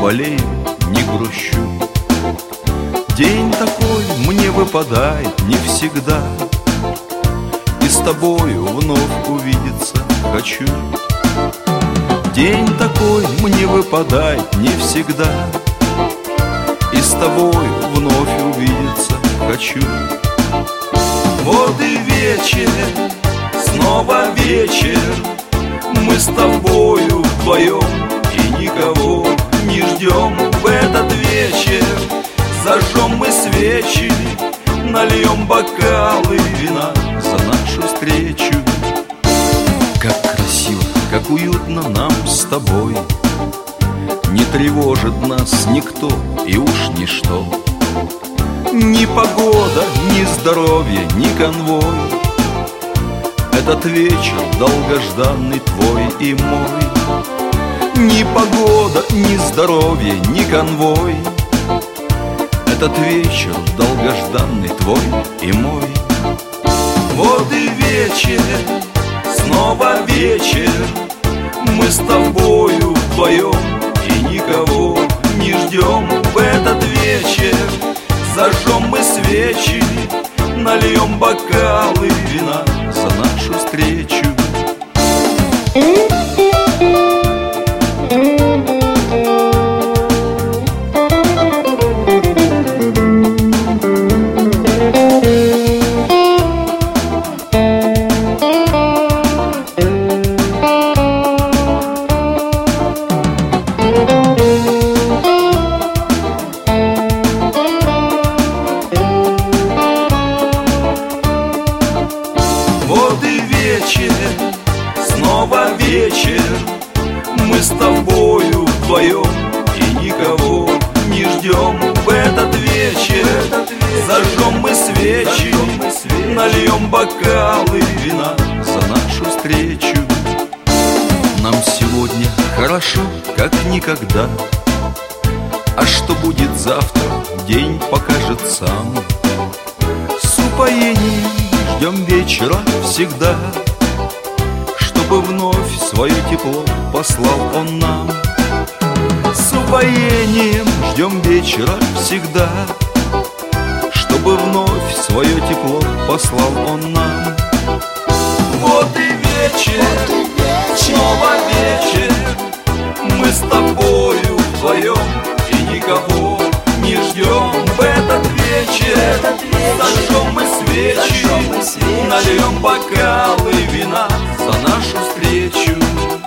болею, не грущу. День такой мне выпадает не всегда, и с тобою вновь увидеться хочу. День такой мне выпадает не всегда, и с тобою вновь увидеться хочу. Вот и вечер, снова вечер, мы с тобою вдвоем и никого не ждем. В этот вечер зажжем мы свечи, нальем бокалы вина за нашу встречу. Как красиво, как уютно нам с тобой, не тревожит нас никто и уж ничто. Ни погода, ни здоровье, ни конвой. Этот вечер долгожданный твой и мой. Ни погода, ни здоровье, ни конвой. Этот вечер долгожданный твой и мой. Вот и вечер, снова вечер, мы с тобою вдвоем и никого не ждем. В этот вечер зажжем мы свечи, нальем бокалы вина за нашу встречу. Вот и вечер, снова вечер, мы с тобою вдвоем и никого не ждем. В этот вечер зажжем мы свечи, нальем бокалы вина за нашу встречу. Нам сегодня хорошо, как никогда, а что будет завтра, день покажет сам. С упоением ждем вечера всегда, чтобы вновь свое тепло послал он нам. С упоением ждем вечера всегда, чтобы вновь свое тепло послал он нам. Вот и вечер, снова вечер, мы с тобою вдвоем и никого не ждем. В этот вечер зажжем мы свечи, нальем бокалы вина за нашу встречу.